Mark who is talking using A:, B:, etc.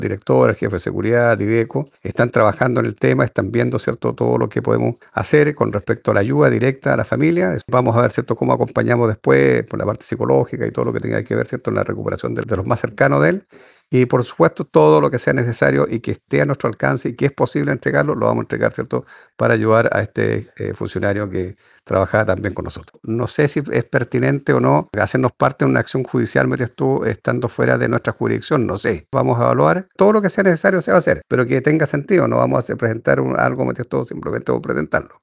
A: directora, el jefe de seguridad, Dideco, están trabajando en el tema, están viendo, ¿cierto?, todo lo que podemos hacer con respecto a la ayuda directa a la familia. Vamos a ver, ¿cierto?, cómo acompañamos después por la parte psicológica y todo lo que tenga que ver, ¿cierto?, en la recuperación de los más cercanos de él. Y por supuesto, todo lo que sea necesario y que esté a nuestro alcance y que es posible entregarlo, lo vamos a entregar, ¿cierto?, para ayudar a este funcionario que trabajaba también con nosotros. No sé si es pertinente o no hacernos parte de una acción judicial, me dices tú, estando fuera de nuestra jurisdicción, no sé. Vamos a evaluar. Todo lo que sea necesario se va a hacer, pero que tenga sentido. No vamos a presentar algo, me dices tú, simplemente por presentarlo.